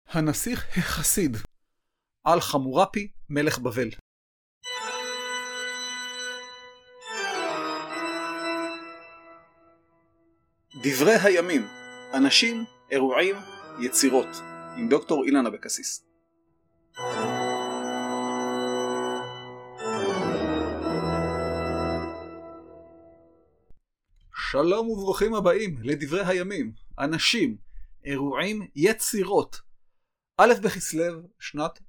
הנסיך החסיד על חמורפי מלך בבל. דברי הימים, אנשים, אירועים, יצירות, עם דוקטור אילן אבקסיס. שלום וברוכים הבאים לדברי הימים, אנשים, אירועים, יצירות. א' בכסלו, שנת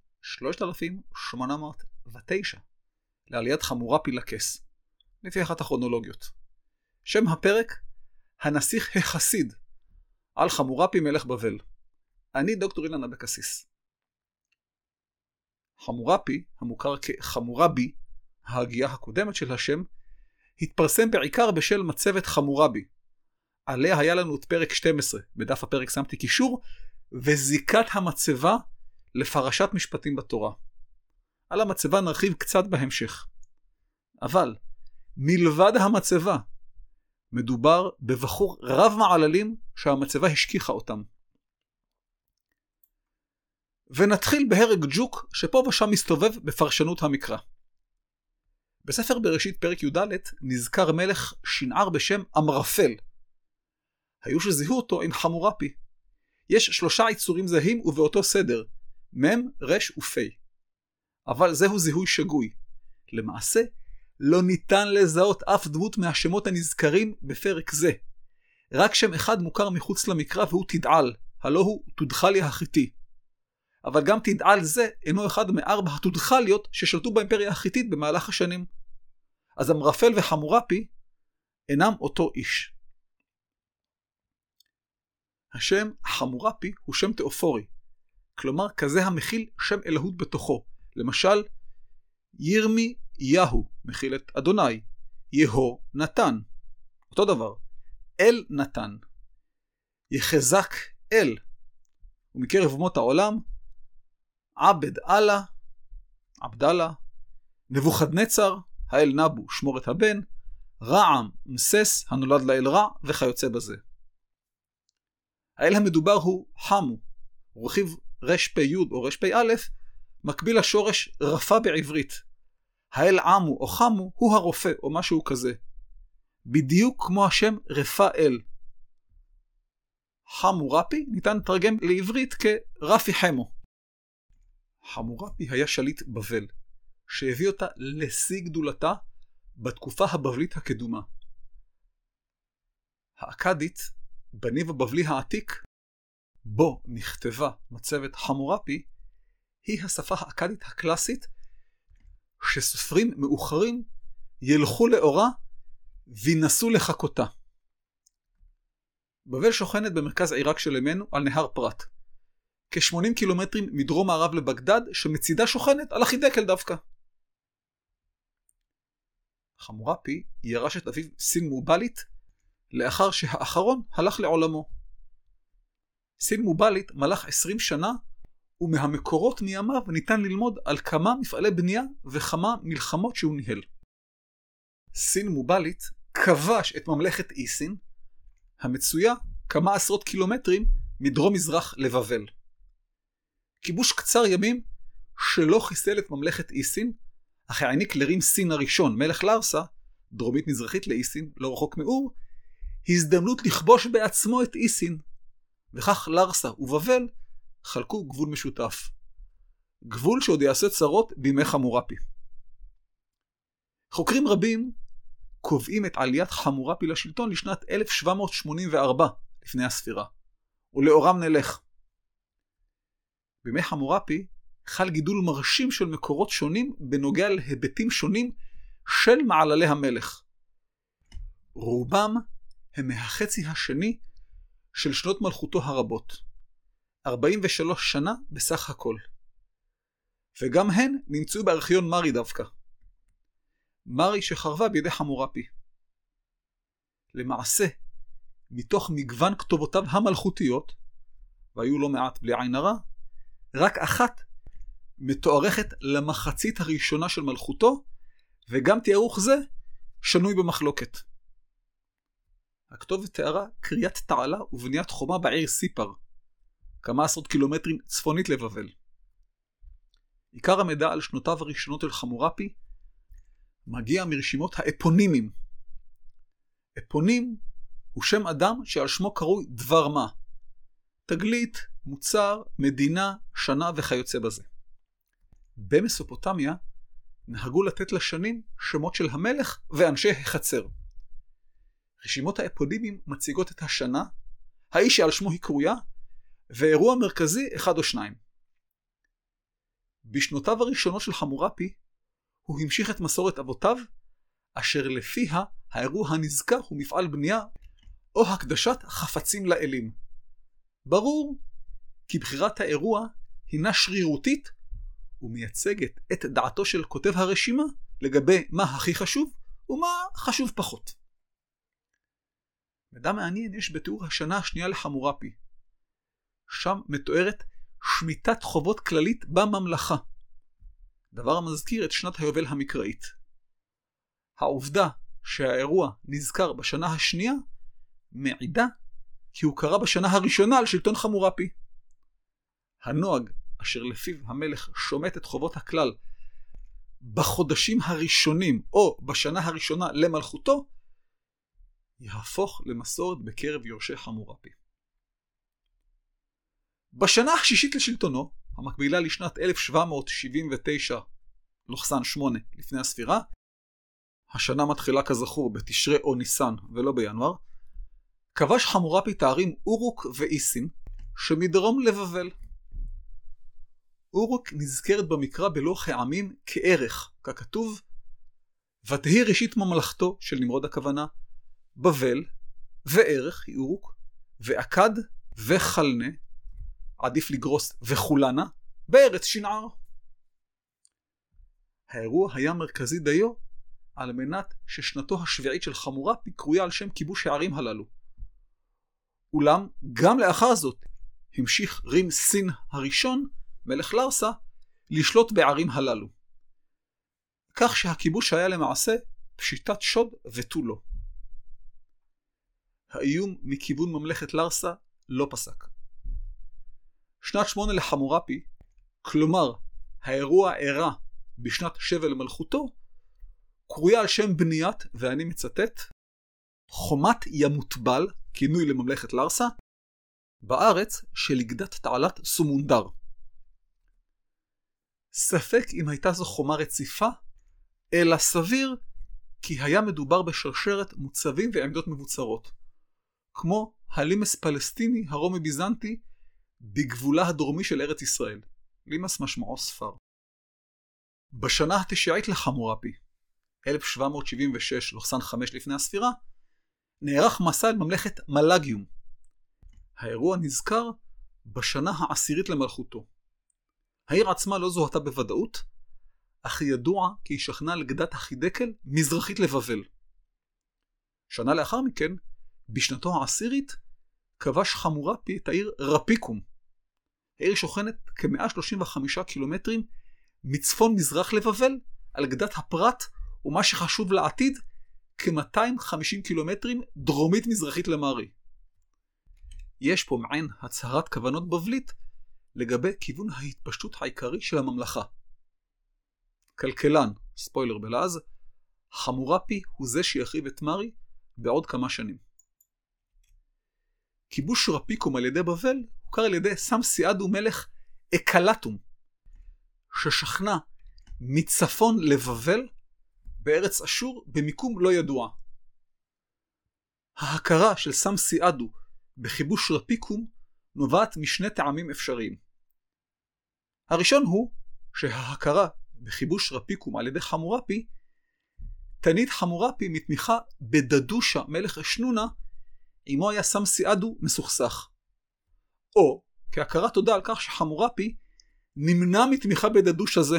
3809, לעליית חמורפי לכס, לפי אחת הכרונולוגיות. שם הפרק, הנסיך החסיד, על חמורפי מלך בבל. אני דוקטור אילן אבקסיס. חמורפי, המוכר כחמורבי, ההגייה הקודמת של השם, התפרסם בעיקר בשל מצבת חמורבי. עליה היה לנו את פרק 12, בדף הפרק שמתי קישור, וזיקת המצבה לפרשת משפטים בתורה. על המצבה נרחיב קצת בהמשך. אבל, מלבד המצבה, מדובר בבחור רב מעללים שהמצבה השכיחה אותם. ונתחיל בהרג ג'וק שפה ושם מסתובב בפרשנות המקרא. בספר בראשית פרק י"ד נזכר מלך שנער בשם אמרפל. היו שזיהו אותו עם חמורפי. יש 3 יצורים זהים ובאותו סדר, מם, רש ופי. אבל זהו זיהוי שגוי. למעשה, לא ניתן לזהות אף דמות מהשמות הנזכרים בפרק זה. רק שם אחד מוכר מחוץ למקרא והוא תדעל, הלא הוא תודחלי החיתי. אבל גם תדעל זה אינו אחד מ4 התודחליות ששלטו באימפריה החיתית במהלך השנים. אז אמרפל וחמורפי אינם אותו איש. השם חמורפי הוא שם תיאופורי, כלומר כזה המכיל שם אלוהות בתוכו. למשל, ירמי יהו מכיל את אדוני, יהו נתן, אותו דבר, אל נתן, יחזק אל, ומקרב אומות העולם, עבד אללה, עבדאללה, נבוכדנצר, האל נבו, שמור את הבן, רעם, מסס, הנולד לאל רע, וכיוצא בזה. האל המדובר הוא חמו, רכיב רש פי י' או רש פי א', מקביל לשורש רפא בעברית. האל עמו או חמו הוא הרופא או משהו כזה. בדיוק כמו השם רפאל. חמורפי ניתן לתרגם לעברית כרפי חמו. חמורפי היה שליט בבל, שהביא אותה לשיא גדולתה בתקופה הבבלית הקדומה. האכדית, בניב הבבלי העתיק, בו נכתבה מצבת חמורפי, היא השפה האכדית הקלאסית, שסופרים מאוחרים ילכו לאורה וינסו לחקותה. בבל שוכנת במרכז עיראק של ימינו על נהר פרת, כ-80 קילומטרים מדרום מערב לבגדד, שמצידה שוכנת על החידקל דווקא. חמורפי ירש את אביו סין מובלית, לאחר שהאחרון הלך לעולמו. סין מובלית מלך 20 שנה, ומהמקורות מימיו ניתן ללמוד על כמה מפעלי בנייה וכמה מלחמות שהוא ניהל. סין מובלית כבש את ממלכת איסין, המצויה כמה עשרות קילומטרים מדרום מזרח לבבל. כיבוש קצר ימים שלא חיסל את ממלכת איסין, אך העניק לרים סין הראשון, מלך לרסה, דרומית מזרחית לאיסין, לא רחוק מאור, הזדמנות לכבוש בעצמו את איסין, וכך לרסה ובבל חלקו גבול משותף. גבול שעוד יעשה צרות בימי חמורפי. חוקרים רבים קובעים את עליית חמורפי לשלטון לשנת 1784 לפני הספירה, ולאורם נלך. בימי חמורפי חל גידול מרשים של מקורות שונים בנוגע להיבטים שונים של מעללי המלך. רובם הם מהחצי השני של שנות מלכותו הרבות, 43 שנה בסך הכל. וגם הן נמצאו בארכיון מרי דווקא. מרי שחרבה בידי חמורפי. למעשה, מתוך מגוון כתובותיו המלכותיות, והיו לא מעט בלי עין הרע, רק אחת מתוארכת למחצית הראשונה של מלכותו, וגם תיארוך זה שנוי במחלוקת. הכתובת תיארה קריאת תעלה ובניית חומה בעיר סיפר, כמה עשרות קילומטרים צפונית לבבל. עיקר המידע על שנותיו הראשונות של חמורפי מגיע מרשימות האפונימים. אפונים הוא שם אדם שעל שמו קרוי דבר מה. תגלית, מוצר, מדינה, שנה וכיוצא בזה. במסופוטמיה נהגו לתת לשנים שמות של המלך ואנשי החצר. רשימות האפונימים מציגות את השנה, האיש שעל שמו היא קרויה, ואירוע מרכזי אחד או שניים. בשנותיו הראשונות של חמורפי הוא המשיך את מסורת אבותיו, אשר לפיה האירוע הנזכר הוא מפעל בנייה או הקדשת חפצים לאלים. ברור כי בחירת האירוע הינה שרירותית ומייצגת את דעתו של כותב הרשימה לגבי מה הכי חשוב ומה חשוב פחות. מידע מעניין יש בתיאור השנה השנייה לחמורפי. שם מתוארת שמיטת חובות כללית בממלכה, דבר המזכיר את שנת היובל המקראית. העובדה שהאירוע נזכר בשנה השנייה מעידה כי הוא קרה בשנה הראשונה על שלטון חמורפי. הנוהג אשר לפיו המלך שומט את חובות הכלל בחודשים הראשונים או בשנה הראשונה למלכותו, יהפוך למסורת בקרב יורשי חמורפי. בשנה השישית לשלטונו, המקבילה לשנת 1779-8 לפני הספירה, השנה מתחילה כזכור בתשרי או ניסן ולא בינואר, כבש חמורפי את הערים אורוק ואיסין שמדרום לבבל. אורוק נזכרת במקרא בלוח העמים כערך, ככתוב, ותהי ראשית ממלכתו של נמרוד הכוונה, בבל, וערך היא אורוק, ואכד וחלנה, עדיף לגרוס וחולנה, בארץ שנער. האירוע היה מרכזי דיו, על מנת ששנתו השביעית של חמורפי קרויה על שם כיבוש הערים הללו. אולם גם לאחר זאת המשיך רים סין הראשון, מלך לרסה, לשלוט בערים הללו. כך שהכיבוש היה למעשה פשיטת שוד ותו לא. האיום מכיוון ממלכת לרסה לא פסק. שנת 8 לחמורפי, כלומר האירוע אירע בשנת 7 למלכותו, קרויה על שם בניית, ואני מצטט, חומת ימוטבל, כינוי לממלכת לרסה, בארץ של יגדת תעלת סומונדר. ספק אם הייתה זו חומה רציפה, אלא סביר כי היה מדובר בשרשרת מוצבים ועמדות מבוצרות, כמו הלימס פלסטיני הרומי ביזנטי בגבולה הדרומי של ארץ ישראל, לימס משמעו ספר. בשנה התשיעית לחמורפי, 1776-5 לפני הספירה, נערך מסע אל ממלכת מלאגיום. האירוע נזכר בשנה העשירית למלכותו. העיר עצמה לא זוהתה בוודאות, אך ידוע כי היא שכנה על גדת החידקל מזרחית לבבל. שנה לאחר מכן, בשנתו העשירית, כבש חמורפי את העיר רפיקום. העיר שוכנת כ-135 קילומטרים מצפון מזרח לבבל, על גדת הפרת, ומה שחשוב לעתיד, כ-250 קילומטרים דרומית מזרחית למערי. יש פה מעין הצהרת כוונות בבלית לגבי כיוון ההתפשטות העיקרי של הממלכה. כלכלן, ספוילר בלעז, חמורפי הוא זה שיחריב את מרי בעוד כמה שנים. כיבוש רפיקום על ידי בבל הוכר על ידי סמסיאדו מלך אקלטום, ששכנה מצפון לבבל בארץ אשור במיקום לא ידוע. ההכרה של סמסיאדו בכיבוש רפיקום נובעת משני טעמים אפשריים. הראשון הוא שההכרה בכיבוש רפיקום על ידי חמורפי תנית חמורפי מתמיכה בדדושה מלך אשנונה, עמו היה סמסיאדו מסוכסך. או כהכרת תודה על כך שחמורפי נמנע מתמיכה בדדוש הזה.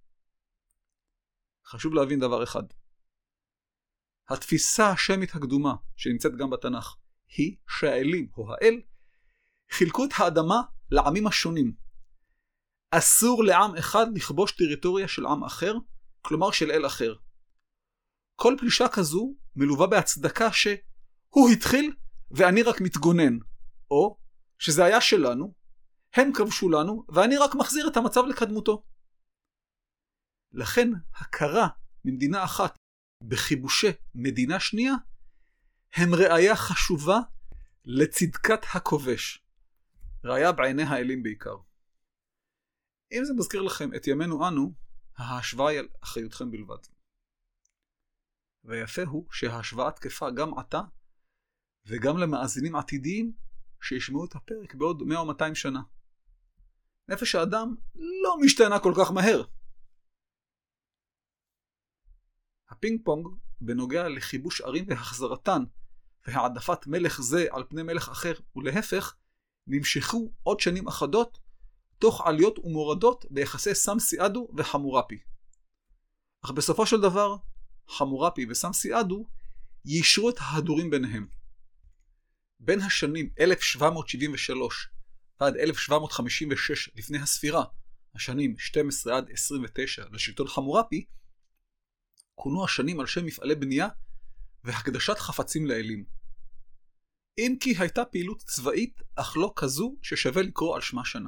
חשוב להבין דבר אחד. התפיסה השמית הקדומה שנמצאת גם בתנ"ך היא שהאלים או האל חילקו את האדמה לעמים השונים. אסור לעם אחד לכבוש טריטוריה של עם אחר, כלומר של אל אחר. כל פלישה כזו מלווה בהצדקה שהוא התחיל ואני רק מתגונן, או שזה היה שלנו, הם כבשו לנו, ואני רק מחזיר את המצב לקדמותו. לכן, הכרה ממדינה אחת בכיבושי מדינה שנייה, הם ראיה חשובה לצדקת הכובש. ראיה בעיני האלים בעיקר. אם זה מזכיר לכם את ימינו אנו, ההשוואה היא על אחריותכם בלבד. ויפה הוא שההשוואה תקפה גם עתה, וגם למאזינים עתידיים שישמעו את הפרק בעוד 100 או 200 שנה. נפש האדם לא משתנה כל כך מהר. הפינג פונג בנוגע לכיבוש ערים והחזרתן, והעדפת מלך זה על פני מלך אחר ולהפך, נמשכו עוד שנים אחדות, תוך עליות ומורדות ביחסי סמסיאדו וחמורפי. אך בסופו של דבר, חמורפי וסמסיאדו יישרו את ההדורים ביניהם. בין השנים 1773 ועד 1756 לפני הספירה, השנים 12 עד 29 לשלטון חמורפי, כונו השנים על שם מפעלי בנייה והקדשת חפצים לאלים. אם כי הייתה פעילות צבאית, אך לא כזו ששווה לקרוא על שמה שנה.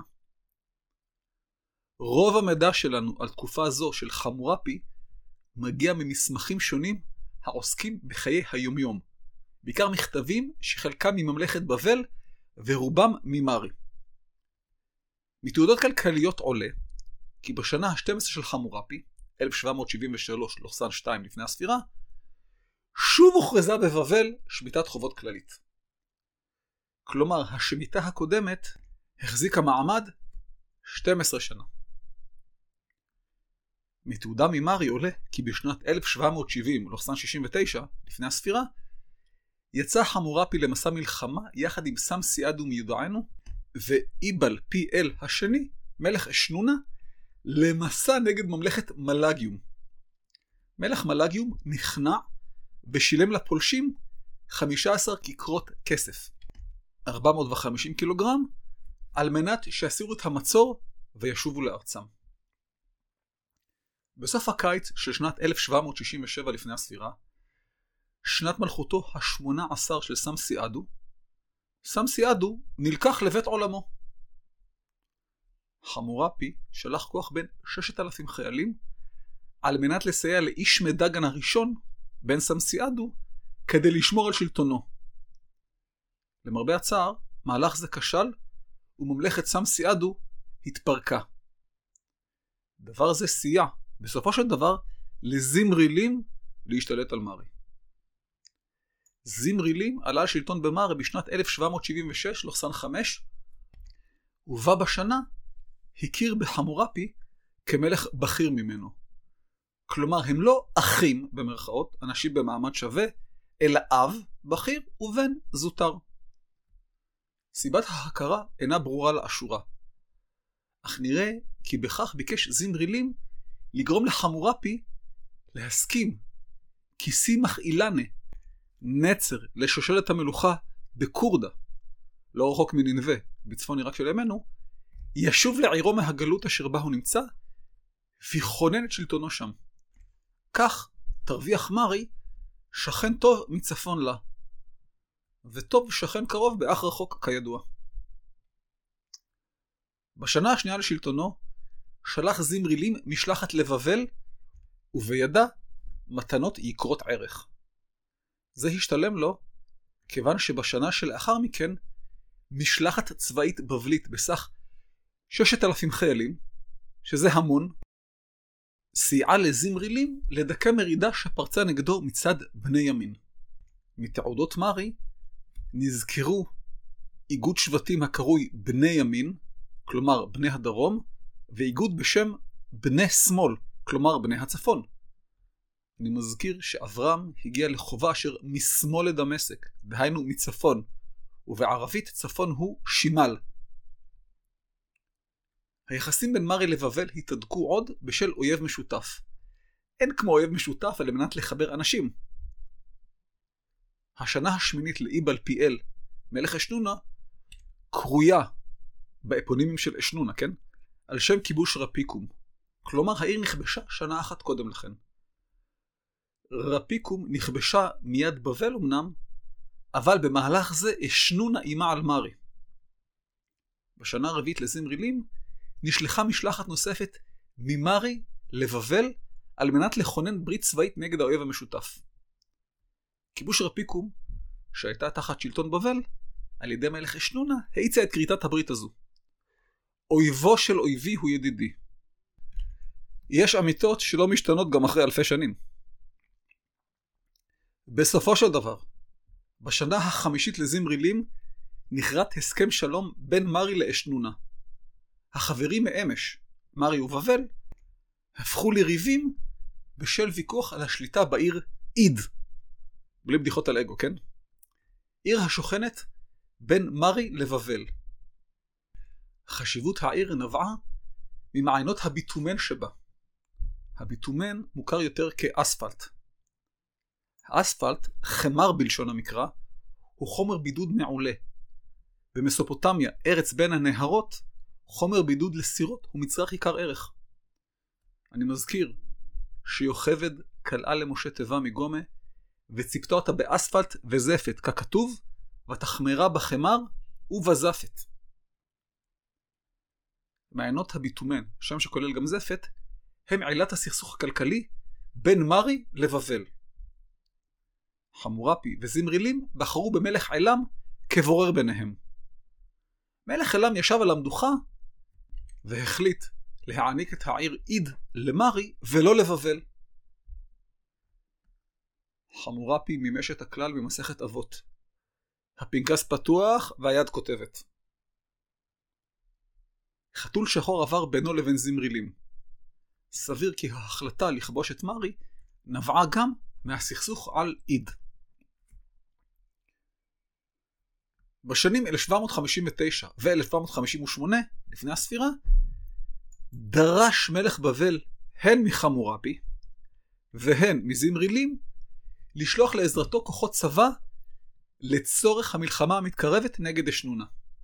רוב המידע שלנו על תקופה זו של חמורפי מגיע ממסמכים שונים העוסקים בחיי היומיום, בעיקר מכתבים שחלקם מממלכת בבל ורובם ממרי. מתעודות כלכליות עולה כי בשנה ה-12 של חמורפי, 1773-2 לפני הספירה, שוב הוכרזה בבבל שמיטת חובות כללית. כלומר, השמיטה הקודמת החזיקה מעמד 12 שנה. מתעודה ממרי עולה כי בשנת 1770-69 לפני הספירה, יצא חמורפי למסע מלחמה יחד עם סמסיאדו מיודענו ואיבל פי אל השני, מלך אשנונה, למסע נגד ממלכת מלאגיום. מלך מלאגיום נכנע ושילם לפולשים 15 כיכרות כסף, 450 קילוגרם, על מנת שיסירו את המצור וישובו לארצם. בסוף הקיץ של שנת 1767 לפני הספירה, שנת מלכותו ה-18 של סמסיאדו נלקח לבית עולמו. חמורפי שלח כוח בין 6,000 חיילים על מנת לסייע לאיש מדגן הראשון, בן סמסיאדו, כדי לשמור על שלטונו. למרבה הצער, מהלך זה כשל, וממלכת סמסיאדו התפרקה. דבר זה סייע, בסופו של דבר, לזמרילים להשתלט על מרי. זמרילים עלה על שלטון במרי בשנת 1776-5, ובה בשנה הכיר בחמורפי כמלך בכיר ממנו. כלומר, הם לא אחים במרכאות, אנשים במעמד שווה, אלא אב בכיר ובן זוטר. סיבת ההכרה אינה ברורה לאשורה. אך נראה כי בכך ביקש זמרילים לגרום לחמורפי להסכים כי סימח אילנה, נצר לשושלת המלוכה בקורדה, לא רחוק מנינווה, בצפון עיראק של ימינו, ישוב לעירו מהגלות אשר בה הוא נמצא, ויכונן את שלטונו שם. כך תרוויח מרי שכן טוב מצפון לה, וטוב שכן קרוב באח רחוק כידוע. בשנה השנייה לשלטונו שלח זמרילים משלחת לבבל, ובידה מתנות יקרות ערך. זה השתלם לו, כיוון שבשנה שלאחר מכן משלחת צבאית בבלית בסך 6,000 חיילים, שזה המון, סייעה לזמרילים לדכא מרידה שפרצה נגדו מצד בני ימין. מתעודות מרי נזכרו איגוד שבטים הקרוי בני ימין, כלומר בני הדרום, ואיגוד בשם בני שמאל, כלומר בני הצפון. אני מזכיר שאברהם הגיע לחובה אשר משמאל לדמשק, דהיינו מצפון, ובערבית צפון הוא שימל. היחסים בין מרי לבבל התהדקו עוד בשל אויב משותף. אין כמו אויב משותף על מנת לחבר אנשים. השנה השמינית לאיבל פי אל, מלך אשנונה, קרויה באפונימים של אשנונה, כן? על שם כיבוש רפיקום. כלומר, העיר נכבשה שנה אחת קודם לכן. רפיקום נכבשה מיד בבל אמנם, אבל במהלך זה אשנונה אימה על מרי. בשנה הרביעית לזמרילים, נשלחה משלחת נוספת ממרי לבבל על מנת לכונן ברית צבאית נגד האויב המשותף. כיבוש רפיקום, שהייתה תחת שלטון בבל, על ידי מלך אשנונה, האיצה את כריתת הברית הזו. אויבו של אויבי הוא ידידי. יש אמיתות שלא משתנות גם אחרי אלפי שנים. בסופו של דבר, בשנה החמישית לזמרילים, נחרת הסכם שלום בין מרי לאשנונה. החברים מאמש, מרי ובבל, הפכו לריבים בשל ויכוח על השליטה בעיר איד. בלי בדיחות על אגו, כן? עיר השוכנת בין מרי לבבל. חשיבות העיר נבעה ממעיינות הביטומן שבה. הביטומן מוכר יותר כאספלט. האספלט, חמר בלשון המקרא, הוא חומר בידוד מעולה. במסופוטמיה, ארץ בין הנהרות, חומר בידוד לסירות הוא מצרך עיקר ערך. אני מזכיר שיוכבד קלעה למשה תיבה מגומה, וציפתה אותה באספלט וזפת, ככתוב, ותחמרה בחמר ובזפת. מעיינות הביטומן, שם שכולל גם זפת, הם עילת הסכסוך הכלכלי בין מרי לבבל. חמורפי וזמרילים בחרו במלך עילם כבורר ביניהם. מלך עילם ישב על המדוכה והחליט להעניק את העיר איד למרי ולא לבבל. חמורפי מימש את הכלל במסכת אבות. הפנקס פתוח והיד כותבת. חתול שחור עבר בינו לבין זמרילים. סביר כי ההחלטה לכבוש את מרי נבעה גם מהסכסוך על איד. בשנים 1759 ו-1758 לפני הספירה, דרש מלך בבל הן מחמורפי והן מזמרילים לשלוח לעזרתו כוחות צבא לצורך המלחמה המתקרבת נגד אשנונה.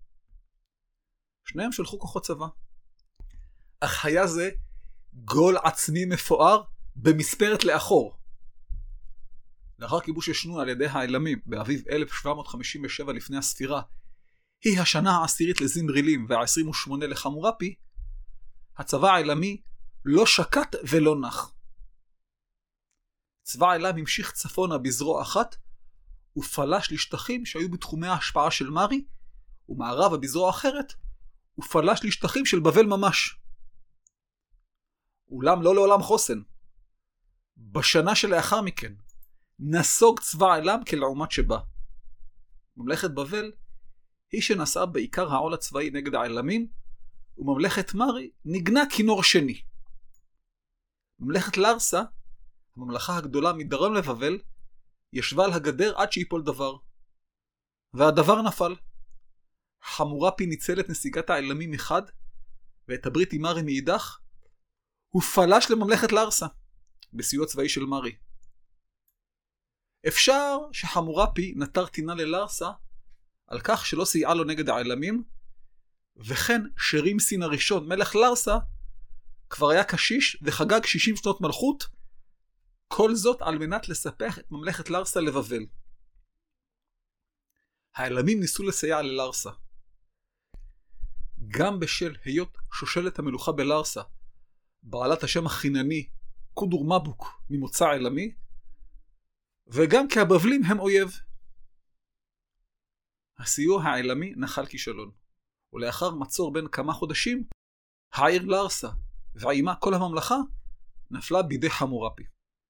שניהם שלחו כוחות צבא. אך היה זה גול עצמי מפואר במספרת לאחור. לאחר כיבוש אשנונה על ידי העילמים באביב 1757 לפני הספירה, היא השנה העשירית לזמרילים וה-28 לחמורפי, הצבא העילמי לא שקט ולא נח. צבא העילם המשיך צפונה בזרוע אחת, ופלש לשטחים שהיו בתחומי ההשפעה של מרי, ומערבה בזרוע אחרת, ופלש לשטחים של בבל ממש. אולם לא לעולם חוסן. בשנה שלאחר מכן, נסוג צבא העילם כלעומת שבה. ממלכת בבל היא שנשאה בעיקר העול הצבאי נגד העילמים, וממלכת מרי נגנה כינור שני. ממלכת לארסה, הממלכה הגדולה מדרום לבבל, ישבה על הגדר עד שיפול דבר. והדבר נפל. חמורפי ניצל את נסיגת העילמים מחד, ואת הברית עם מרי מאידך, ופלש לממלכת לארסה, בסיוע צבאי של מרי. אפשר שחמורפי נטר טינה ללארסה, על כך שלא סייעה לו נגד העילמים, וכן שרימסין הראשון, מלך לארסה, כבר היה קשיש וחגג 60 שנות מלכות, כל זאת על מנת לספח את ממלכת לארסה לבבל. העילמים ניסו לסייע ללארסה. גם בשל היות שושלת המלוכה בלארסה, בעלת השם החינני קודר מבוק ממוצא עילמי, וגם כי הבבלים הם אויב. הסיוע העילמי נחל כישלון, ולאחר מצור בין כמה חודשים, העיר לארסה ועימה כל הממלכה נפלה בידי חמורפי.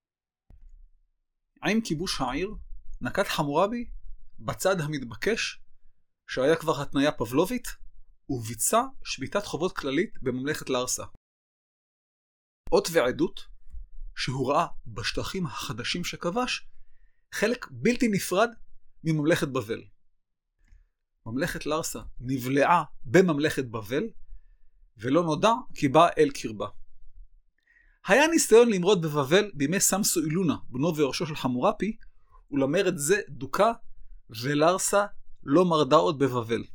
עם כיבוש העיר נקט חמורפי בצד המתבקש, שהיה כבר התניה פבלובית, וביצע שביתת חובות כללית בממלכת לארסה. אות ועדות שהוא ראה בשטחים החדשים שכבש חלק בלתי נפרד מממלכת בבל. ממלכת לארסה נבלעה בממלכת בבל, ולא נודע כי בא אל קרבה. היה ניסיון למרוד בבבל בימי סמסו אילונה, בנו וראשו של חמורפי, ולמרד זה דוקה, ולארסה לא מרדה עוד בבבל.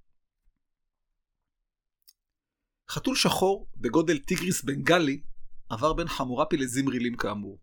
חתול שחור בגודל טיגריס בנגלי עבר בין חמורפי לזמרילים כאמור.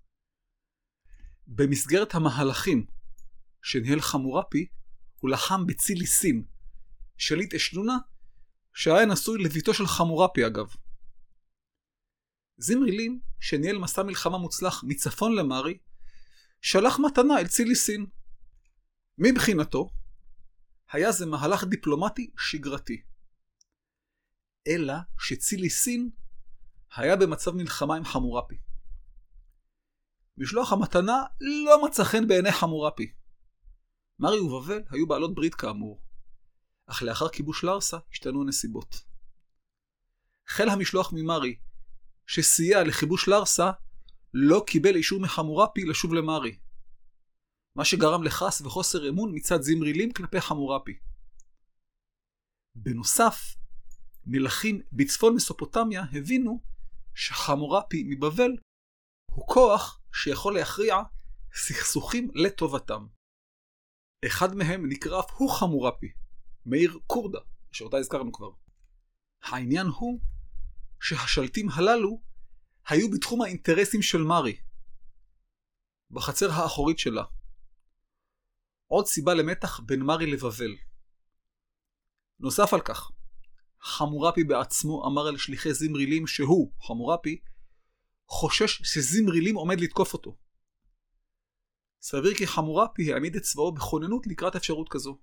במסגרת המהלכים שניהל חמורפי, הוא לחם בצילי סין, שליט אשנונה שהיה נשוי לביתו של חמורפי אגב. זמרילים, שניהל מסע מלחמה מוצלח מצפון למרי, שלח מתנה אל צילי סין. מבחינתו, היה זה מהלך דיפלומטי שגרתי. אלא שצילי סין היה במצב מלחמה עם חמורפי. משלוח המתנה לא מצא חן בעיני חמורפי. מרי ובבל היו בעלות ברית כאמור, אך לאחר כיבוש לארסה השתנו הנסיבות. חיל המשלוח ממרי, שסייע לכיבוש לארסה, לא קיבל אישור מחמורפי לשוב למרי, מה שגרם לכעס וחוסר אמון מצד זמרילים כלפי חמורפי. בנוסף, מלכים בצפון מסופוטמיה הבינו שחמורפי מבבל הוא כוח שיכול להכריע סכסוכים לטובתם. אחד מהם נקרא אף הוא חמורפי, מאיר קורדה, שאותה הזכרנו כבר. העניין הוא שהשלטים הללו היו בתחום האינטרסים של מרי, בחצר האחורית שלה. עוד סיבה למתח בין מרי לבבל. נוסף על כך, חמורפי בעצמו אמר על שליחי זמרילים שהוא, חמורפי, חושש שזמרילים עומד לתקוף אותו. סביר כי חמורפי העמיד את צבאו בכוננות לקראת אפשרות כזו.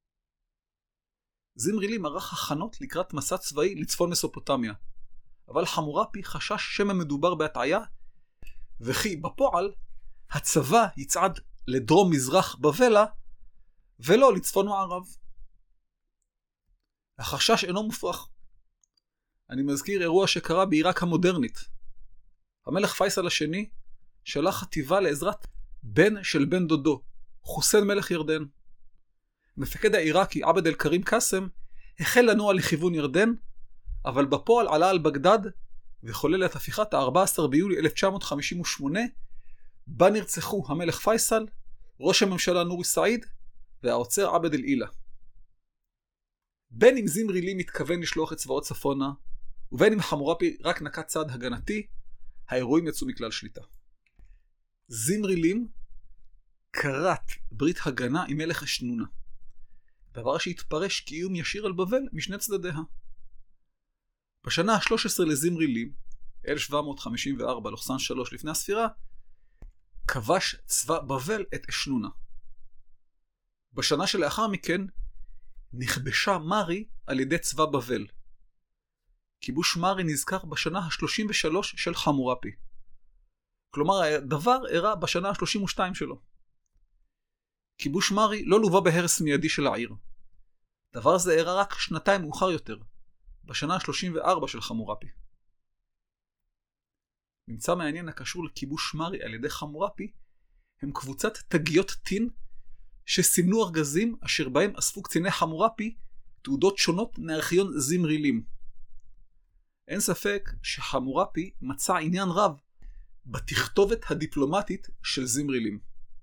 זמרילים ערך הכנות לקראת מסע צבאי לצפון מסופוטמיה, אבל חמורפי חשש שמא מדובר בהטעיה, וכי בפועל הצבא יצעד לדרום מזרח בבלה ולא לצפון מערב. החשש אינו מופרך. אני מזכיר אירוע שקרה בעיראק המודרנית. המלך פייסל השני שלח חטיבה לעזרת בן של בן דודו, חוסיין מלך ירדן. מפקד העיראקי עבד אל כרים קאסם החל לנוע לכיוון ירדן, אבל בפועל עלה על בגדד וחולל את הפיכת ה-14 ביולי 1958, בה נרצחו המלך פייסל, ראש הממשלה נורי סעיד והעוצר עבד אל אילה. בין אם זמרילים מתכוון לשלוח את צבאות צפונה, ובין אם חמורפי רק נקט צעד הגנתי, האירועים יצאו מכלל שליטה. זמרילים קראת ברית הגנה עם מלך אשנונה, דבר שהתפרש כאיום ישיר על בבל משני צדדיה. בשנה ה-13 לזמרילים, 1754-3 לפני הספירה, כבש צבא בבל את אשנונה. בשנה שלאחר מכן נכבשה מרי על ידי צבא בבל. כיבוש מרי נזכר בשנה ה-33 של חמורפי. כלומר, הדבר אירע בשנה ה-32 שלו. כיבוש מרי לא לווה בהרס מיידי של העיר. דבר זה אירע רק שנתיים מאוחר יותר, בשנה ה-34 של חמורפי. ממצא מעניין הקשור לכיבוש מרי על ידי חמורפי הם קבוצת תגיות טין שסימנו ארגזים אשר בהם אספו קציני חמורפי תעודות שונות מארכיון זמרילים. אין ספק שחמורפי מצא עניין רב בתכתובת הדיפלומטית של זמרילים.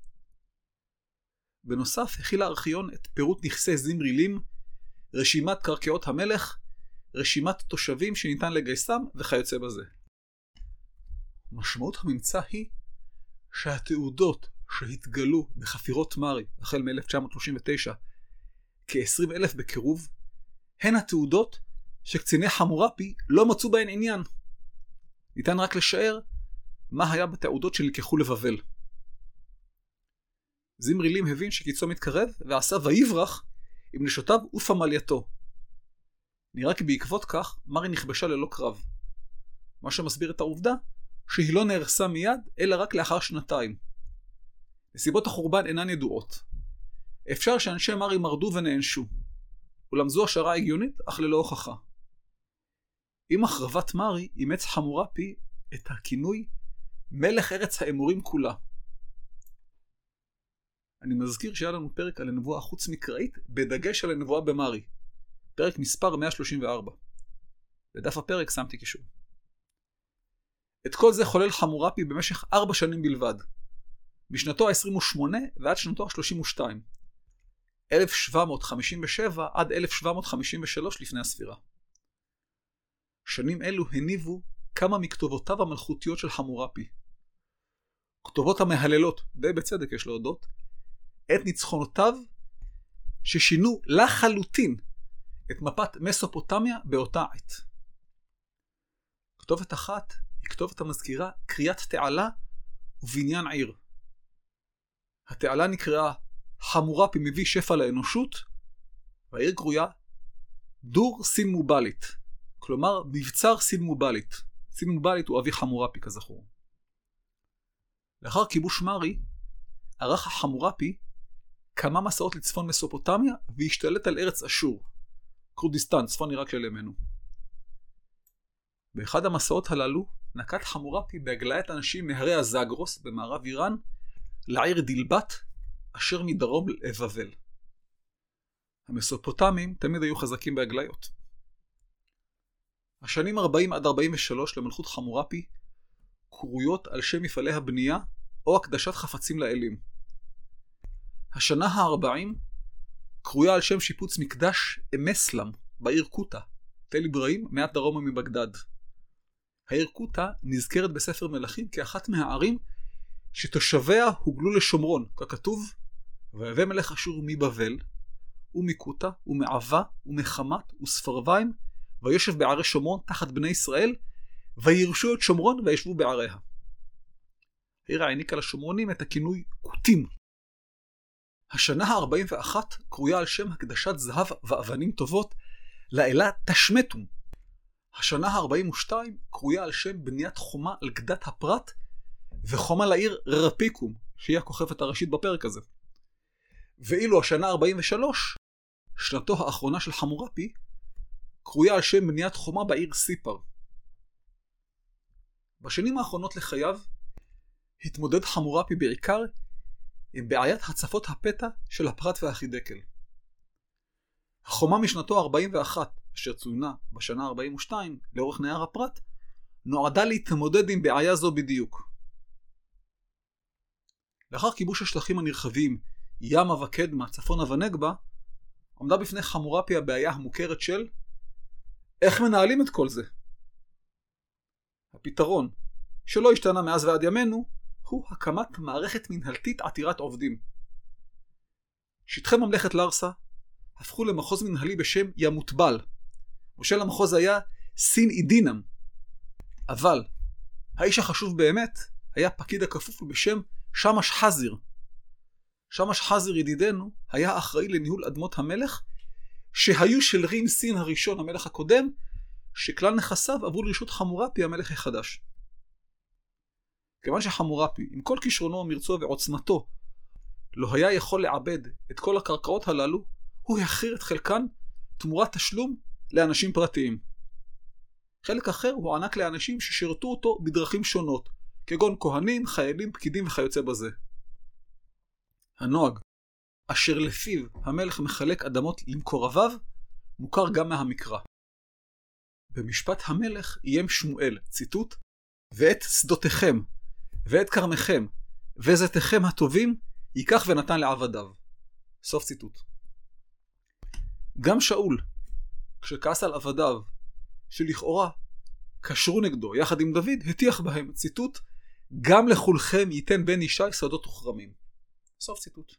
בנוסף הכיל הארכיון את פירוט נכסי זמרילים, רשימת קרקעות המלך, רשימת תושבים שניתן לגייסם וכיוצא בזה. משמעות הממצא היא שהתעודות שהתגלו בחפירות מרי החל מ-1939 כ-20,000 בקירוב, הן התעודות שקציני חמורפי לא מצאו בהן עניין. ניתן רק לשער מה היה בתעודות שנלקחו לבבל. זמרילים הבין שקיצו מתקרב ועשה ויברח עם נשותיו ופמלייתו. נראה כי בעקבות כך מרי נכבשה ללא קרב, מה שמסביר את העובדה שהיא לא נהרסה מיד אלא רק לאחר שנתיים. נסיבות החורבן אינן ידועות. אפשר שאנשי מרי מרדו ונענשו, אולם זו השערה הגיונית אך ללא הוכחה. עם החרבת מרי אימץ חמורפי את הכינוי מלך ארץ האמורים כולה. אני מזכיר שהיה לנו פרק על הנבואה החוץ מקראית בדגש על הנבואה במרי, פרק מספר 134. בדף הפרק שמתי קישור. את כל זה חולל חמורפי במשך 4 שנים בלבד, משנתו ה-28 ועד שנתו ה-32, 1757 עד 1753 לפני הספירה. שנים אלו הניבו כמה מכתובותיו המלכותיות של חמורפי. כתובות המהללות, די בצדק יש להודות, את ניצחונותיו ששינו לחלוטין את מפת מסופוטמיה באותה עת. כתובת אחת היא כתובת המזכירה קריאת תעלה ובניין עיר. התעלה נקראה חמורפי מביא שפע לאנושות, והעיר קרויה דור סין מובלית, כלומר מבצר סין מובלית. סין מובלית הוא אבי חמורפי כזכור. לאחר כיבוש מרי, ערך החמורפי כמה מסעות לצפון מסופוטמיה והשתלט על ארץ אשור, כורדיסטן, צפון עיראק של ימינו. באחד המסעות הללו נקט חמורפי בהגליית אנשים מהרי הזאגרוס במערב איראן לעיר דילבת אשר מדרום לבבל. המסופוטמים תמיד היו חזקים בהגליות. השנים 40 עד 43 למלכות חמורפי קרויות על שם מפעלי הבנייה או הקדשת חפצים לאלים. השנה ה-40 קרויה על שם שיפוץ מקדש אמסלם בעיר קוטה, תל אברהים, מעט דרומה מבגדד. העיר קוטה נזכרת בספר מלכים כאחת מהערים שתושביה הוגלו לשומרון, ככתוב, ויבא מלך אשור מבבל, ומקוטה, ומעבה, ומחמת, וספרביים, ויושב בערי שומרון תחת בני ישראל, וירשו את שומרון וישבו בעריה. העיר העניקה לשומרונים את הכינוי קוטים. השנה ה-41 קרויה על שם הקדשת זהב ואבנים טובות לאלה תשמטום. השנה ה-42 קרויה על שם בניית חומה על גדת הפרת, וחומה לעיר רפיקום, שהיא הכוכבת הראשית בפרק הזה. ואילו השנה ה-43, שנתו האחרונה של חמורפי, קרויה על שם בניית חומה בעיר סיפר. בשנים האחרונות לחייו, התמודד חמורפי בעיקר עם בעיית הצפות הפתע של הפרת והחידקל. החומה משנתו ה-41, אשר צוינה בשנה ה-42 לאורך נהר הפרת, נועדה להתמודד עם בעיה זו בדיוק. לאחר כיבוש השטחים הנרחבים ימה וקדמה, צפונה ונגבה, עמדה בפני חמורפי הבעיה המוכרת של איך מנהלים את כל זה? הפתרון, שלא השתנה מאז ועד ימינו, הוא הקמת מערכת מנהלתית עתירת עובדים. שטחי ממלכת לרסה הפכו למחוז מנהלי בשם ימוטבל, ושל המחוז היה סין אידינם. אבל האיש החשוב באמת היה פקיד הכפוף בשם שמש חזיר. שמש חזיר ידידנו היה אחראי לניהול אדמות המלך, שהיו של רים סין הראשון, המלך הקודם, שכלל נכסיו עברו לרשות חמורפי המלך החדש. כיוון שחמורפי, עם כל כישרונו ומרצו ועוצמתו, לא היה יכול לעבד את כל הקרקעות הללו, הוא הכיר את חלקן תמורת תשלום לאנשים פרטיים. חלק אחר הוא ענק לאנשים ששירתו אותו בדרכים שונות, כגון כהנים, חיילים, פקידים וכיוצא בזה. הנוהג, אשר לפיו המלך מחלק אדמות למקורביו, מוכר גם מהמקרא. במשפט המלך איים שמואל, ציטוט, ואת שדותיכם, ואת כרמכם, וזיתיכם הטובים, ייקח ונתן לעבדיו. סוף ציטוט. גם שאול, כשכעס על עבדיו, שלכאורה קשרו נגדו יחד עם דוד, הטיח בהם, ציטוט, גם לכולכם ייתן בן ישי שדות וכרמים. סוף ציטוט.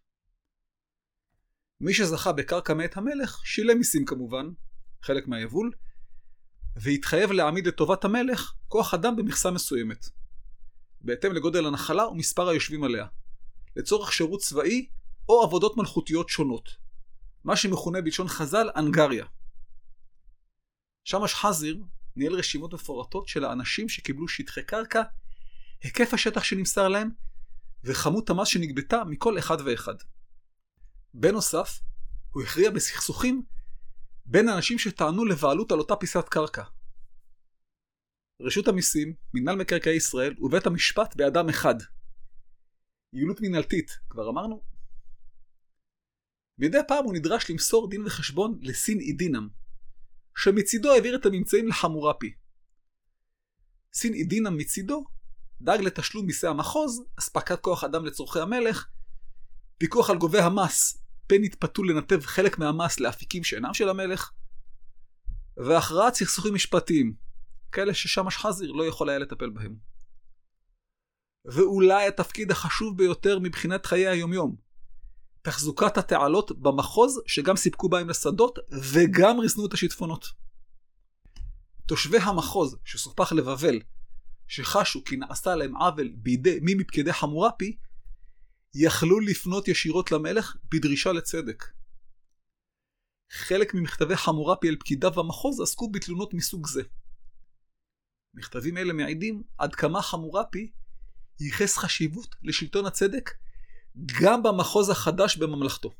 מי שזכה בקרקע מאת המלך, שילם מיסים כמובן, חלק מהיבול, והתחייב להעמיד את טובת המלך כוח אדם במכסה מסוימת, בהתאם לגודל הנחלה ומספר היושבים עליה, לצורך שירות צבאי או עבודות מלכותיות שונות, מה שמכונה בלשון חז"ל אנגריה. שמש חזיר ניהל רשימות מפורטות של האנשים שקיבלו שטחי קרקע, היקף השטח שנמסר להם, וכמות המס שנגבתה מכל אחד ואחד. בנוסף, הוא הכריע בסכסוכים בין האנשים שטענו לבעלות על אותה פיסת קרקע. רשות המיסים, מנהל מקרקעי ישראל ובית המשפט באדם אחד. יעילות מנהלתית, כבר אמרנו. מדי פעם הוא נדרש למסור דין וחשבון לסין אידינם, שמצידו העביר את הממצאים לחמורפי. סין אידינם מצידו דאג לתשלום מיסי המחוז, אספקת כוח אדם לצורכי המלך, פיקוח על גובי המס, פן התפתו לנתב חלק מהמס לאפיקים שאינם של המלך, והכרעת סכסוכים משפטיים, כאלה ששמש חזיר לא יכול היה לטפל בהם. ואולי התפקיד החשוב ביותר מבחינת חיי היומיום, תחזוקת התעלות במחוז שגם סיפקו בהם לשדות וגם ריסנו את השיטפונות. תושבי המחוז שסופח לבבל, שחשו כי נעשה להם עוול בידי מי מפקידי חמורפי, יכלו לפנות ישירות למלך בדרישה לצדק. חלק ממכתבי חמורפי אל פקידיו במחוז עסקו בתלונות מסוג זה. מכתבים אלה מעידים עד כמה חמורפי ייחס חשיבות לשלטון הצדק גם במחוז החדש בממלכתו.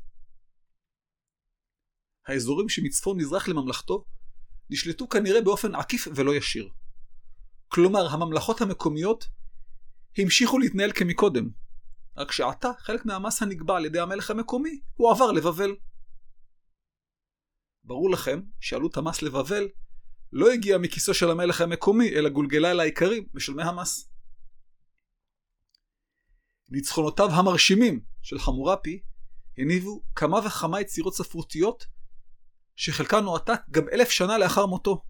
האזורים שמצפון מזרח לממלכתו נשלטו כנראה באופן עקיף ולא ישיר. כלומר, הממלכות המקומיות המשיכו להתנהל כמקודם, רק שעתה חלק מהמס הנקבע על ידי המלך המקומי הוא עבר לבבל. ברור לכם שעלות המס לבבל לא הגיעה מכיסו של המלך המקומי, אלא גולגלה אל העיקרים משלמי המס. ניצחונותיו המרשימים של חמורפי הניבו כמה וכמה יצירות ספרותיות שחלקן נועתק גם 1000 שנה לאחר מותו.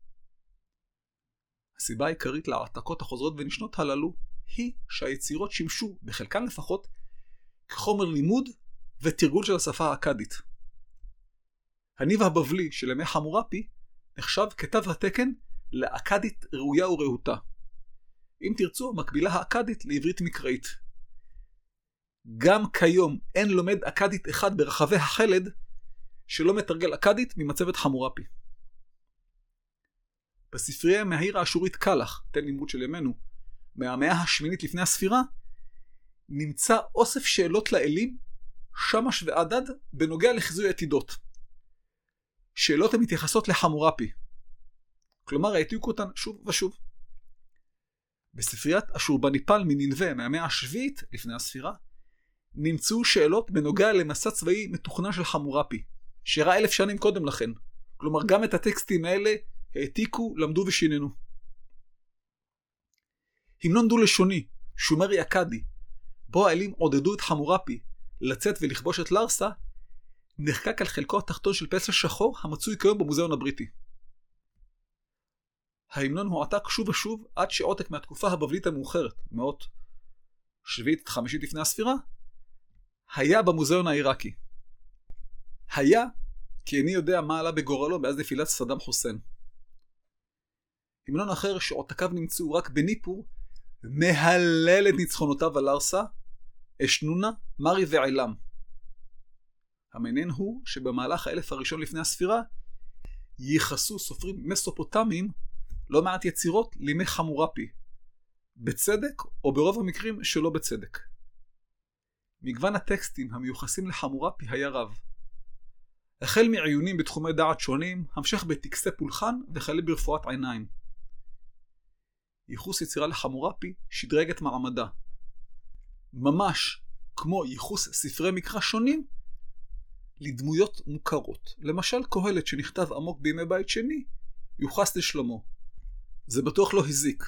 הסיבה העיקרית להעתקות החוזרות ונשנות הללו היא שהיצירות שימשו, בחלקן לפחות, כחומר לימוד ותרגול של השפה האכדית. הניב הבבלי של ימי חמורפי נחשב כתב התקן לאכדית ראויה ורהוטה. אם תרצו, המקבילה האכדית לעברית מקראית. גם כיום אין לומד אכדית אחד ברחבי החלד שלא מתרגל אכדית ממצבת חמורפי. בספרייה מהעיר האשורית קלח, תן לימוד של ימינו, מהמאה השמינית לפני הספירה, נמצא אוסף שאלות לאלים, שמש ועדד, בנוגע לחיזוי עתידות. שאלות הן מתייחסות לחמורפי. כלומר, העתיקו אותן שוב ושוב. בספריית אשורבניפל מנינווה מהמאה השביעית לפני הספירה, נמצאו שאלות בנוגע למסע צבאי מתוכנן של חמורפי, שאירע 1000 שנים קודם לכן. כלומר, גם את הטקסטים האלה העתיקו, למדו ושיננו. המנון דו-לשוני, שומרי אכדי, בו האלים עודדו את חמורפי לצאת ולכבוש את לארסה, נחקק על חלקו התחתון של פסל שחור המצוי כיום במוזיאון הבריטי. ההמנון הועתק שוב ושוב עד שעותק מהתקופה הבבלית המאוחרת, מאות שביעית חמישית לפני הספירה, היה במוזיאון העיראקי. היה כי איני יודע מה עלה בגורלו מאז נפילת סדאם חוסיין. המנון אחר שעותקיו נמצאו רק בניפור, מהלל את ניצחונותיו על ארסה, אשנונה, מרי ועילם. המעניין הוא שבמהלך 1000 הראשון לפני הספירה, ייחסו סופרים מסופוטמיים לא מעט יצירות לימי חמורפי, בצדק או ברוב המקרים שלא בצדק. מגוון הטקסטים המיוחסים לחמורפי היה רב. החל מעיונים בתחומי דעת שונים, המשך בטקסי פולחן וכלה ברפואת עיניים. ייחוס יצירה לחמורפי שדרג את מעמדה. ממש כמו ייחוס ספרי מקרא שונים לדמויות מוכרות. למשל קהלת שנכתב עמוק בימי בית שני, יוחס לשלמה. זה בטוח לא הזיק.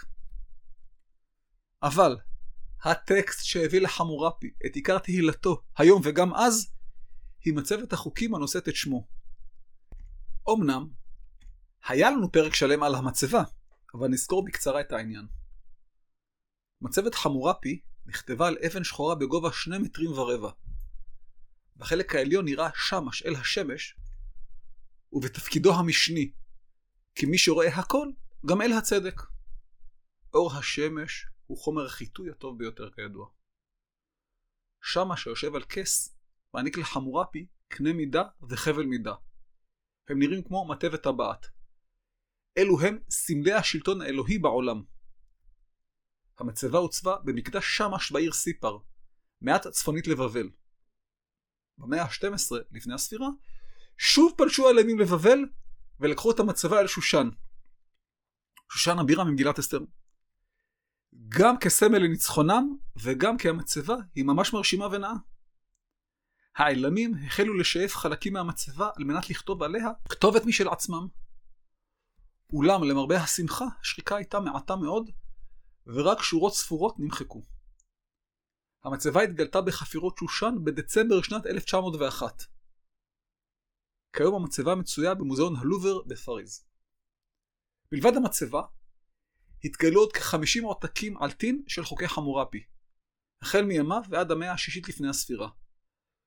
אבל הטקסט שהביא לחמורפי את עיקר תהילתו היום וגם אז, היא מצבת החוקים הנושאת את שמו. אמנם, היה לנו פרק שלם על המצבה, אבל נזכור בקצרה את העניין. מצבת חמורפי נכתבה על אבן שחורה בגובה 2.25 מטרים. בחלק העליון נראה שמש אל השמש, ובתפקידו המשני, כי מי שרואה הכל, גם אל הצדק. אור השמש הוא חומר החיטוי הטוב ביותר כידוע. שמש שיושב על כס, מעניק לחמורפי קנה מידה וחבל מידה. הם נראים כמו מטה וטבעת. אלו הם סמלי השלטון האלוהי בעולם. המצבה הוצבה במקדש שמש בעיר סיפר, מעט צפונית לבבל. במאה ה-12 לפני הספירה, שוב פלשו האלמים לבבל ולקחו את המצבה אל שושן. שושן הבירה ממגילת אסתר. גם כסמל לניצחונם וגם כי המצבה היא ממש מרשימה ונאה. האלמים החלו לשאף חלקים מהמצבה על מנת לכתוב עליה כתובת משל עצמם. אולם למרבה השמחה, השחיקה הייתה מעטה מאוד, ורק שורות ספורות נמחקו. המצבה התגלתה בחפירות שושן בדצמבר שנת 1901. כיום המצבה מצויה במוזיאון הלובר בפריז. מלבד המצבה, התגלו עוד כ-50 עותקים על טין של חוקי חמורפי, החל מימיו ועד המאה השישית לפני הספירה.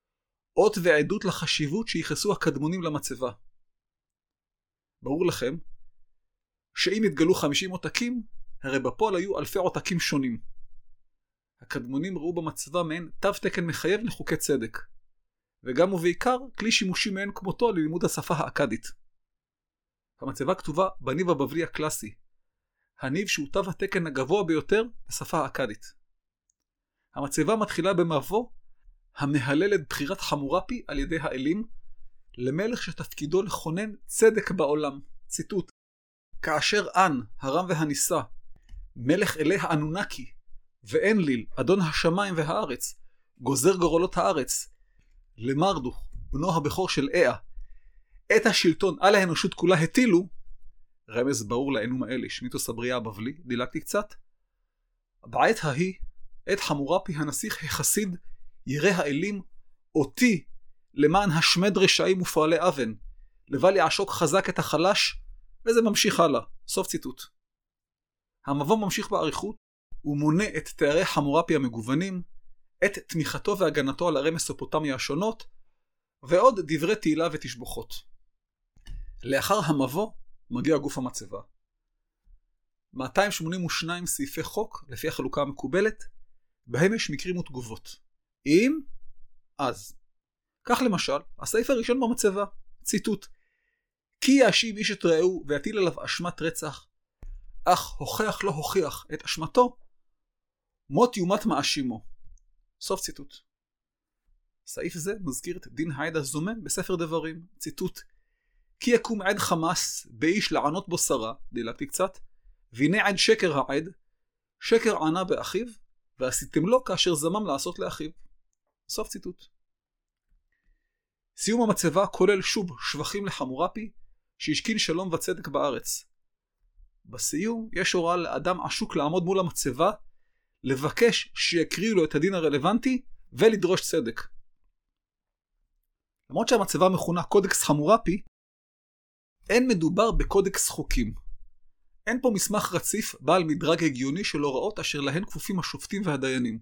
אות ועדות לחשיבות שייחסו הקדמונים למצבה. ברור לכם שאם התגלו 50 עותקים, הרי בפועל היו אלפי עותקים שונים. הקדמונים ראו במצבה מעין תו תקן מחייב לחוקי צדק, וגם ובעיקר כלי שימושי מעין כמותו ללימוד השפה האכדית. המצבה כתובה בניב הבבלי הקלאסי, הניב שהוא תו התקן הגבוה ביותר לשפה האכדית. המצבה מתחילה במבוא המהלל את בחירת חמורפי על ידי האלים למלך שתפקידו לכונן צדק בעולם. ציטוט: כאשר אן, הרם והניסה, מלך אלי האנונקי, ואנליל, אדון השמיים והארץ, גוזר גורלות הארץ, למרדוך, בנו הבכור של איה, את השלטון על האנושות כולה הטילו, רמז ברור לאנום האליש, מיתוס הבריאה הבבלי, דילגתי קצת, בעת ההיא, את חמורפי הנסיך החסיד, ירא האלים, אותי, למען השמד רשעים ופועלי אבן, לבל יעשוק חזק את החלש, וזה ממשיך הלאה. סוף ציטוט. המבוא ממשיך באריכות, הוא מונה את תארי חמורפי המגוונים, את תמיכתו והגנתו על ערי מסופוטמיה השונות, ועוד דברי תהילה ותשבחות. לאחר המבוא מגיע גוף המצבה. 282 סעיפי חוק, לפי החלוקה המקובלת, בהם יש מקרים ותגובות. אם, אז. כך למשל, הסעיף הראשון במצבה, ציטוט: כי יאשים איש את רעהו ויטיל עליו אשמת רצח, אך הוכח לא הוכיח את אשמתו, מות יומת מאשימו. סוף ציטוט. סעיף זה מזכיר את דין העד הזומם בספר דברים, ציטוט: כי יקום עד חמאס באיש לענות בו שרה, דילגתי קצת, והנה עד שקר העד, שקר ענה באחיו, ועשיתם לו כאשר זמם לעשות לאחיו. סוף ציטוט. סיום המצבה כולל שוב שבחים לחמורפי, שהשכין שלום וצדק בארץ. בסיום יש הוראה לאדם עשוק לעמוד מול המצבה, לבקש שיקריאו לו את הדין הרלוונטי ולדרוש צדק. למרות שהמצבה מכונה קודקס חמורפי, אין מדובר בקודקס חוקים. אין פה מסמך רציף בעל מדרג הגיוני של הוראות אשר להן כפופים השופטים והדיינים.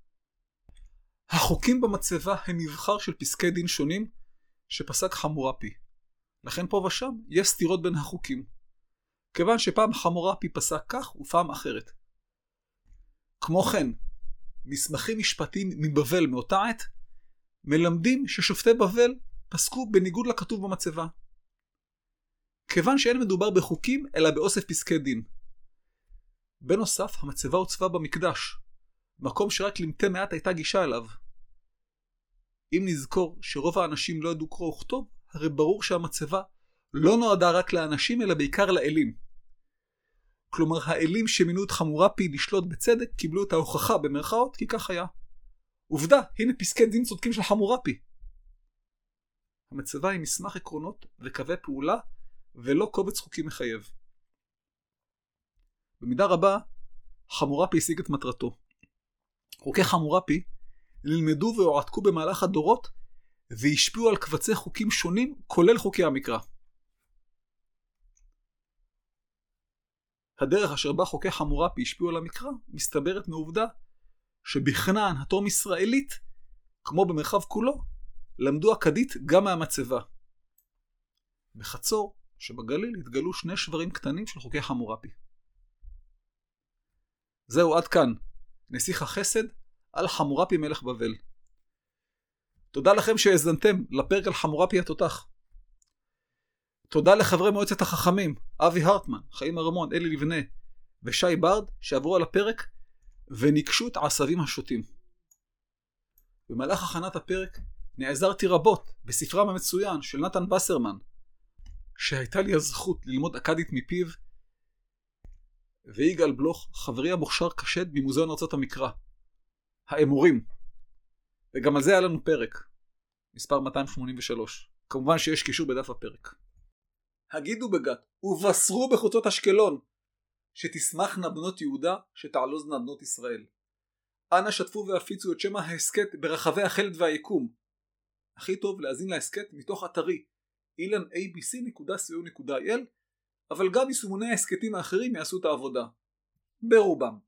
החוקים במצבה הם מבחר של פסקי דין שונים שפסק חמורפי. לכן פה ושם יש סתירות בין החוקים, כיוון שפעם חמורפי פסק כך ופעם אחרת. כמו כן, מסמכים משפטיים מבבל מאותה עת מלמדים ששופטי בבל פסקו בניגוד לכתוב במצבה. כיוון שאין מדובר בחוקים אלא באוסף פסקי דין. בנוסף, המצבה הוצבה במקדש, מקום שרק למתי מעט הייתה גישה אליו. אם נזכור שרוב האנשים לא ידעו קרוא וכתוב, הרי ברור שהמצבה לא נועדה רק לאנשים אלא בעיקר לאלים. כלומר, האלים שמינו את חמורפי לשלוט בצדק קיבלו את ההוכחה במרכאות כי כך היה. עובדה, הנה פסקי דין צודקים של חמורפי. המצבה היא מסמך עקרונות וקווי פעולה ולא קובץ חוקים מחייב. במידה רבה, חמורפי השיג את מטרתו. חוקי חמורפי נלמדו והועתקו במהלך הדורות והשפיעו על קבצי חוקים שונים, כולל חוקי המקרא. הדרך אשר בה חוקי חמורפי השפיעו על המקרא מסתברת מעובדה שבכנען, התום ישראלית, כמו במרחב כולו, למדו אכדית גם מהמצבה. בחצור שבגליל התגלו שני שברים קטנים של חוקי חמורפי. זהו, עד כאן. נסיך החסד על חמורפי מלך בבל. תודה לכם שהאזנתם לפרק על חמורפי התותח. תודה לחברי מועצת החכמים, אבי הרטמן, חיים הרמון, אלי לבנה ושי ברד שעברו על הפרק וניקשו את העשבים השוטים. במהלך הכנת הפרק נעזרתי רבות בספרם המצוין של נתן בסרמן, שהייתה לי הזכות ללמוד אכדית מפיו, ויגאל בלוך, חברי המוכשר קשד ממוזיאון ארצות המקרא, האמורים. וגם על זה היה לנו פרק, מספר 283. כמובן שיש קישור בדף הפרק. הגידו בגת, ובשרו בחוצות אשקלון, שתשמחנה בנות יהודה, שתעלוזנה בנות ישראל. אנא שתפו והפיצו את שם ההסקט ברחבי החלד והיקום. הכי טוב להזין להסקט מתוך אתרי, ilanabc.co.il, אבל גם יישומוני ההסקטים האחרים יעשו את העבודה. ברובם.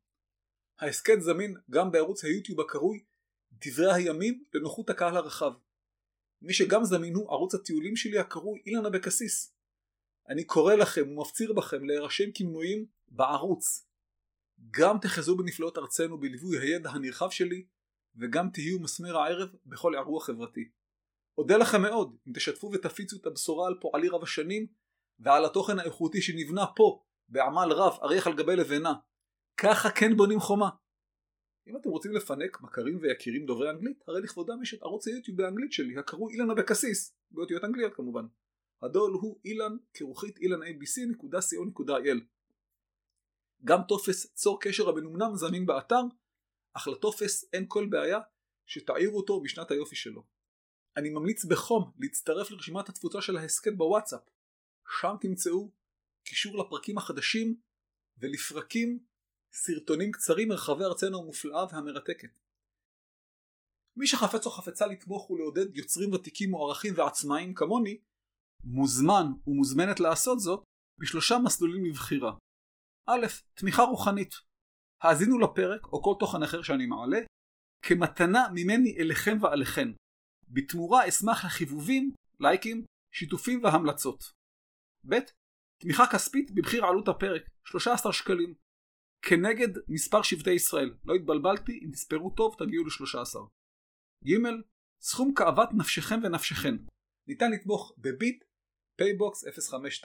ההסקט זמין גם בערוץ היוטיוב הקרוי דברי הימים לנוחות הקהל הרחב. מי שגם זמין הוא ערוץ הטיולים שלי הקרוי אילן אבקסיס. אני קורא לכם ומפציר בכם להירשם כמנויים בערוץ. גם תחזו בנפלאות ארצנו בליווי הידע הנרחב שלי, וגם תהיו מסמר הערב בכל אירוע חברתי. אודה לכם מאוד אם תשתפו ותפיצו את הבשורה על פועלי רב השנים, ועל התוכן האיכותי שנבנה פה, בעמל רב, אריח על גבי לבנה. ככה כן בונים חומה. אם אתם רוצים לפנק מכרים ויקירים דוברי אנגלית, הרי לכבודם יש את ערוץ היוטיוב באנגלית שלי, הקרוי אילן אבקסיס, באותיות אנגליות כמובן. הדול הוא ilan@ilanabc.co.il. גם טופס צור קשר הבנומנם זמין באתר, אך לטופס אין כל בעיה שתעירו אותו בשנת היופי שלו. אני ממליץ בחום להצטרף לרשימת התפוצה של ההסקט בוואטסאפ. שם תמצאו קישור לפרקים החדשים ולפרקים סרטונים קצרים מרחבי ארצנו המופלאה והמרתקת. מי שחפץ או חפצה לתמוך ולעודד יוצרים ותיקים מוערכים ועצמאיים כמוני, מוזמן ומוזמנת לעשות זאת בשלושה מסלולים לבחירה. א', תמיכה רוחנית. האזינו לפרק או כל תוכן אחר שאני מעלה כמתנה ממני אליכם ועליכן. בתמורה אשמח לחיבובים, לייקים, שיתופים והמלצות. ב', תמיכה כספית בבחיר עלות הפרק, 13 שקלים. כנגד מספר שבטי ישראל. לא התבלבלתי, אם תספרו טוב תגיעו ל-13. ג', סכום כאוות נפשכם ונפשכן. ניתן לתמוך בביט, פייבוקס 052-3464-376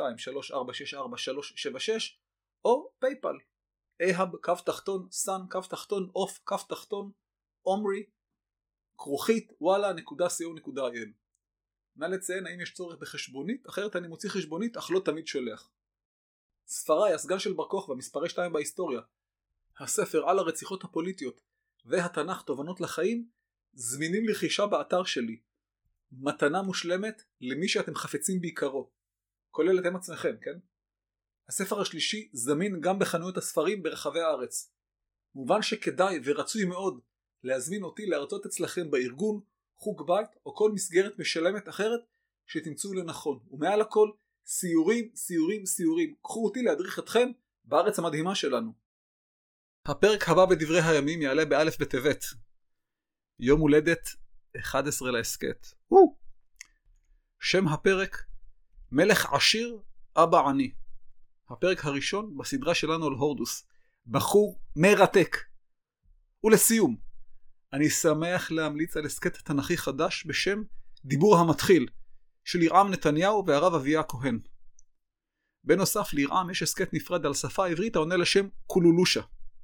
או פייפל. אהב, סן, אוף, עומרי, walla.co.il. נא לציין האם יש צורך בחשבונית, אחרת אני מוציא חשבונית אך לא תמיד שולח. ספריי, הסגן של בר כוכבא, מספרי 2 בהיסטוריה, הספר על הרציחות הפוליטיות והתנ"ך תובנות לחיים, זמינים לרכישה באתר שלי. מתנה מושלמת למי שאתם חפצים בעיקרו, כולל אתם עצמכם, כן? הספר השלישי זמין גם בחנויות הספרים ברחבי הארץ. מובן שכדאי ורצוי מאוד להזמין אותי להרצות אצלכם בארגון, חוג בית או כל מסגרת משלמת אחרת שתמצאו לנכון. ומעל הכל, סיורים. קחו אותי להדריך אתכם בארץ המדהימה שלנו. הפרק הבא בדברי הימים יעלה באלף בטבת. יום הולדת 11 להסקט. שם הפרק, מלך עשיר, אבא עני. הפרק הראשון בסדרה שלנו על הורדוס. בחור מרתק. ולסיום, אני שמח להמליץ על הסקט תנכי חדש בשם דיבור המתחיל, של ירעם נתניהו והרב אביה הכהן. בנוסף לירעם יש הסקט נפרד על שפה העברית העונה לשם קולולושה.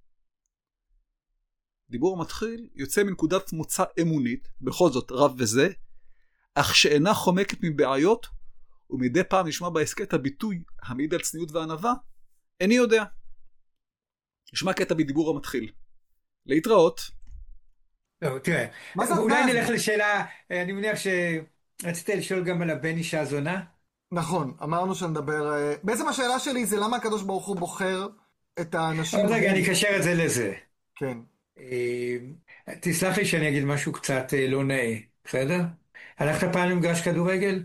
דיבור המתחיל יוצא מנקודת מוצא אמונית, בכל זאת רב וזה, אך שאינה חומקת מבעיות, ומדי פעם נשמע בהסקט הביטוי המעיד על צניעות וענווה, איני יודע. נשמע קטע בדיבור המתחיל. להתראות. לא, תראה, אולי נלך לשאלה, אני מניח שרצית לשאול גם על הבן אישה זונה? נכון, אמרנו שנדבר, בעצם השאלה שלי זה למה הקדוש ברוך הוא בוחר את האנשים... רגע, אני אקשר את זה לזה. כן. תסלח לי שאני אגיד משהו קצת לא נאה, בסדר? הלכת פעם למגרש כדורגל?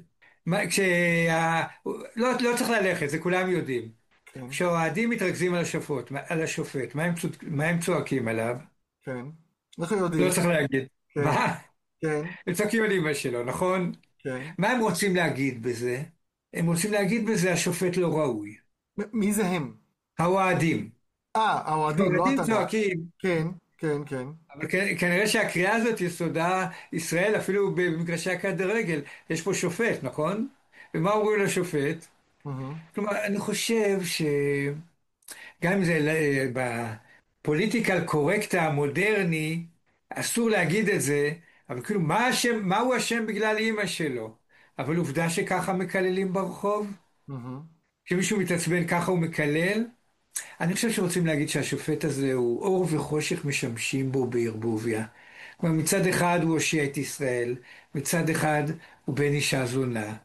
לא צריך ללכת, זה כולם יודעים. כשהאוהדים מתרכזים על השופט, מה הם צועקים עליו? כן. אנחנו יודעים. לא צריך להגיד. מה? כן. הם צועקים על אמא שלו, נכון? כן. מה הם רוצים להגיד בזה? הם רוצים להגיד בזה השופט לא ראוי. מי זה הם? האוהדים. האוהדים, לא האוהדים אתה. צועקים. כן. אבל כנראה שהקריאה הזאת יסודה ישראל, אפילו במגרשי הכדורגל, יש פה שופט, נכון? ומה אומרים לשופט? כלומר, אני חושב שגם אם זה בפוליטיקל קורקט המודרני, אסור להגיד את זה, אבל כאילו, מה הוא השם בגלל אמא שלו? אבל עובדה שככה מקללים ברחוב? כשמישהו מתעצבן ככה הוא מקלל? אני חושב שרוצים להגיד שהשופט הזה הוא אור וחושך משמשים בו בערבוביה. כלומר, מצד אחד הוא הושיע את ישראל, מצד אחד הוא בן אישה זונה,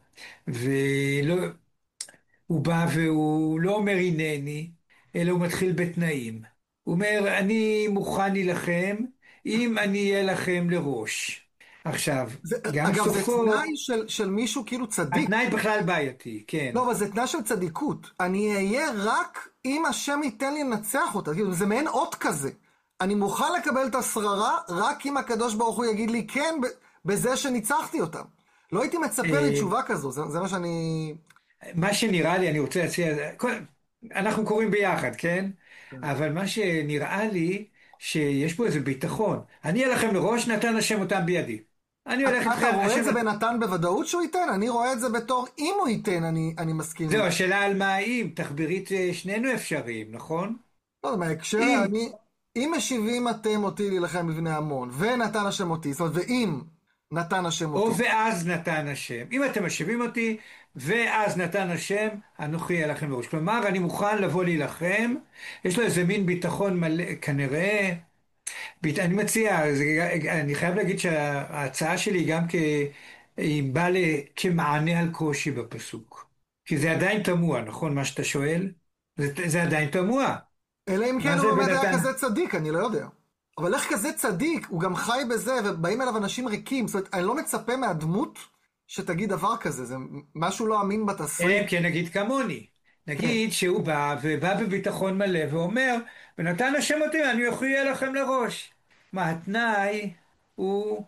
הוא בא והוא לא אומר הנני, אלא הוא מתחיל בתנאים. הוא אומר, אני מוכן להילחם אם אני אהיה לכם לראש. עכשיו, גם אגב, סופו... זה תנאי של מישהו כאילו צדיק. התנאי בכלל בעייתי, כן. לא, אבל זה תנאי של צדיקות. אני אהיה רק אם השם ייתן לי לנצח אותה. זה מעין אות כזה. אני מוכן לקבל את השררה רק אם הקדוש ברוך הוא יגיד לי כן בזה שניצחתי אותם. לא הייתי מצפה לתשובה כזו, זה מה שאני... מה שנראה לי, אני רוצה להציע, אנחנו קוראים ביחד, כן? אבל מה שנראה לי, שיש פה איזה ביטחון. אני אלחם לראש, נתן השם אותם בידי. אני הולך אתה איתכם, רואה את זה השם... בנתן בוודאות שהוא ייתן? אני רואה את זה בתור אם הוא ייתן, אני מסכים. זהו, השאלה על מה האם, תחבירית שנינו אפשריים, נכון? לא יודע, מההקשר, אם, אם משיבים אתם אותי להילחם בבני עמון, ונתן השם אותי, זאת אומרת, ואם נתן השם או אותי. ואז נתן השם. אם אתם משיבים אותי, ואז נתן השם, אנוכי אלחם לראש. כלומר, אני מוכן לבוא להילחם, יש לו איזה מין ביטחון מלא, כנראה, אני מציע, אני חייב להגיד שההצעה שלי גם היא באה כמענה על קושי בפסוק. כי זה עדיין תמוה, נכון? מה שאתה שואל? זה עדיין תמוה. אלא אם כן מה זה הוא באמת היה בנתן? כזה צדיק, אני לא יודע. אבל איך כזה צדיק, הוא גם חי בזה, ובאים אליו אנשים ריקים. זאת אומרת, אני לא מצפה מהדמות שתגיד דבר כזה, זה משהו לא אמין בתסריט. כן, נגיד כמוני. נגיד שהוא בא, ובא בביטחון מלא, ואומר, ונתן השם אותי, אני אהיה לכם לראש. מה, התנאי הוא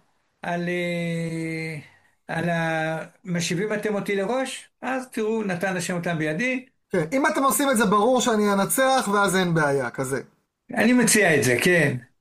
על משיבים אתם אותי לראש? אז תראו, נתן השם אותם בידי. כן, אם אתם עושים את זה ברור שאני אנצח, ואז אין בעיה, כזה. אני מציע את זה, כן.